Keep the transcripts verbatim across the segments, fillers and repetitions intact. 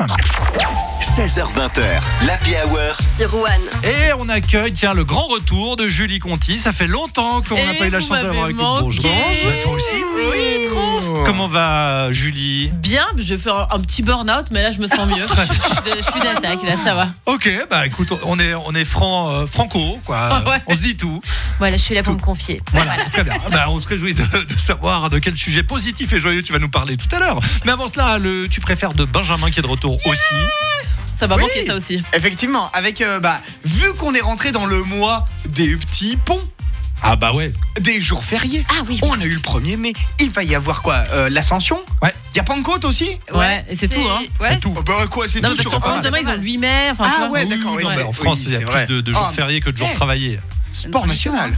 maman. seize heures vingt, l'Happy Hour sur One. Et on accueille, tiens, le grand retour de Julie Conti. Ça fait longtemps qu'on n'a pas eu la chance d'avoir avec nous. Bonjour. Bah, toi aussi. Oui, trop. Comment va Julie? Bien, je fais un, un petit burn-out, mais là je me sens mieux. je, je, je suis d'attaque, là ça va. Ok, bah écoute, on est, on est franc, euh, franco, quoi. Ouais. On se dit tout. Voilà, je suis là pour Tout. me confier. Voilà, très bien. Bah, on se réjouit de, de savoir de quel sujet positif et joyeux tu vas nous parler tout à l'heure. Mais avant cela, le tu préfères de Benjamin qui est de retour yeah aussi. Ça va Oui. manquer ça aussi. Effectivement, avec euh, bah vu qu'on est rentré dans le mois des petits ponts, Ah bah ouais. des jours fériés. Ah oui. On a eu le premier mai, il va y avoir quoi euh, l'Ascension. Ouais. Il y a Pentecôte aussi. Ouais, et c'est tout, hein. Ouais, tout. Oh, bah quoi, c'est Non, tout parce sur qu'en France, ah, demain, ils ont le huit mai. Enfin, tu Ah vois. ouais, d'accord. Oui, oui, non, c'est- mais en France, oui, il y a c'est plus vrai. de, de jours Ah, fériés que de jours eh. travaillés. Sport national.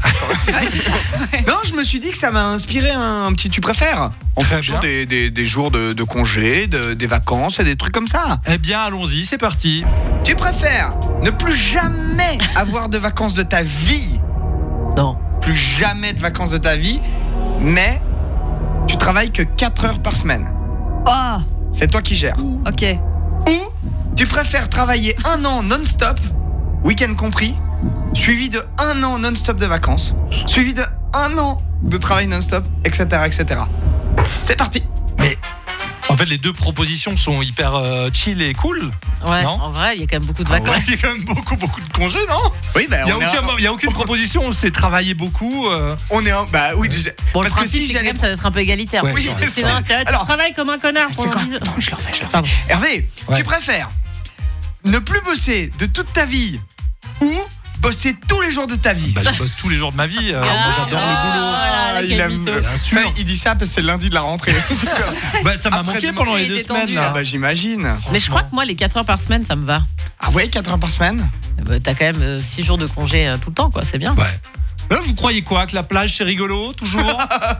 Non, je me suis dit que ça m'a inspiré un, un petit tu préfères en Très fonction bien. des, des, des jours de, de congé, de, des vacances et des trucs comme ça. Eh bien, allons-y, c'est parti. Tu préfères ne plus jamais avoir de vacances de ta vie, Non. plus jamais de vacances de ta vie, mais tu travailles que quatre heures par semaine. Oh, C'est toi qui gères. ok. Ou tu préfères travailler un an non-stop, week-end compris, suivi de un an non-stop de vacances, suivi de un an de travail non-stop, et cetera, et cetera. C'est parti. Mais en fait, les deux propositions sont hyper euh, chill et cool. Ouais, Non. en vrai, il y a quand même beaucoup de Ah vacances. Ouais, il y a quand même beaucoup, beaucoup de congés, non? Oui, bah, Il n'y a, on, est aucun- un- il y a aucune proposition, c'est travailler beaucoup. euh. on est un, bah oui, je- Bon, le parce que principe, si c'est que j'allais, même, ça doit être un peu égalitaire. Ouais, Oui, c'est vrai, c'est c'est vrai, vrai. c'est vrai, tu Alors, travailles comme un connard. c'est pendant quoi dix- Attends, je le refais, je le refais. Pardon. Hervé, Ouais. tu préfères ne plus bosser de toute ta vie ou bosser tous les jours de ta vie? Bah, je bosse tous les jours de ma vie. euh, Ah, moi, j'adore ah, le boulot. voilà, il quel aime- mytho. Bien sûr. Ça, il dit ça parce que c'est lundi de la rentrée. Bah, ça m'a Après, manqué demain. pendant les Il deux est tendu, semaines. Ah Là. bah j'imagine. Mais je crois que moi, les quatre heures par semaine, ça me va. Ah ouais, quatre heures par semaine. Bah, t'as quand même six jours de congé euh, tout le temps, quoi. C'est bien. Ouais. Là, vous croyez quoi? Que la plage c'est rigolo toujours?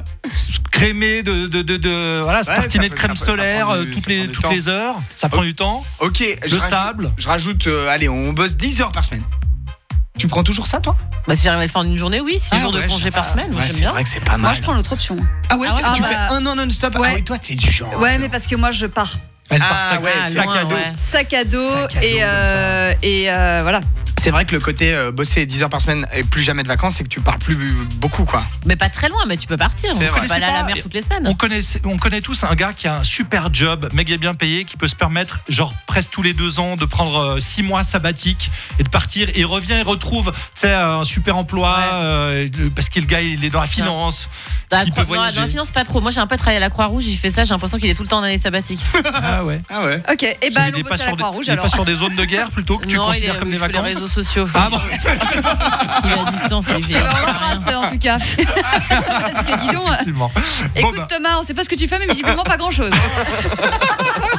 Crémé de, de, de, de voilà, se Ouais, tartiner ça de peut- crème ça peut- ça solaire prend du- euh, toutes ça les prend du toutes temps. les heures. Ça prend du temps. Ok, Le je rajoute- sable. Je rajoute, euh, allez, on bosse dix heures par semaine. Tu prends toujours ça, toi? Bah, si j'arrive à le faire en une journée, oui. Six Ah jours de ouais, congé je- par semaine, moi, ouais, j'aime c'est bien. vrai que c'est pas mal. Moi, je prends l'autre option. Ah ouais, Ah tu, ouais, tu ah fais bah- un an non-stop. Ouais. Ah oui, toi, t'es du genre. Ouais, mais parce que moi, je pars. Elle Ah, part sac, ouais, Ah, sac loin, à dos. ouais. Sac à dos, Sac à dos, et, euh, et euh, voilà. C'est vrai que le côté euh, bosser dix heures par semaine et plus jamais de vacances, c'est que tu pars plus beaucoup, quoi. Mais pas très loin, mais tu peux partir. C'est On vrai. peut pas aller à la pas- mer toutes les semaines. On connaît, on connaît tous un gars qui a un super job, méga bien payé, qui peut se permettre, genre presque tous les deux ans, de prendre euh, six mois sabbatique et de partir. Et il revient et retrouve, tu sais, un super emploi Ouais. euh, le- parce que le gars il est dans la finance. Dans la, qui peut croix- dans la- voyager. dans la finance, pas trop. Moi, j'ai un peu travaillé à la Croix-Rouge, il fait ça, j'ai l'impression qu'il est tout le temps en année sabbatique. Ah ouais. Ah ouais. Ok, et Il bah, est allons pas bosser à sur la des- Croix-Rouge il est alors. pas sur des zones de guerre plutôt que tu Non, il, considères est, comme il des fait les vacances. réseaux sociaux. Ah bon. Il est à distance, il fait Eh ben, on l'embrasse en tout cas. Parce que dis donc, Effectivement. Bon, écoute bah, Thomas, on sait pas ce que tu fais, mais visiblement pas grand chose.